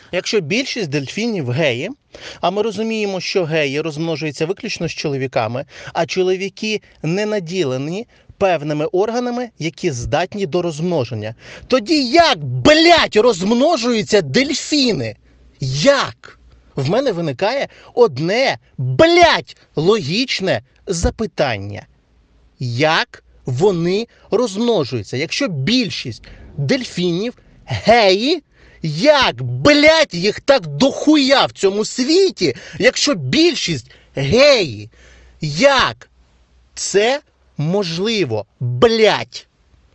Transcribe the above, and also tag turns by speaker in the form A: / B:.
A: Якщо більшість дельфінів геї, а ми розуміємо, що геї розмножуються виключно з чоловіками, а чоловіки не наділені певними органами, які здатні до розмноження. Тоді як, блядь, розмножуються дельфіни? Як? В мене виникає одне, блядь, логічне запитання. Як вони розмножуються? Якщо більшість дельфінів геї, як, блядь, їх так дохуя в цьому світі, якщо більшість геї? Як це можливо, блядь?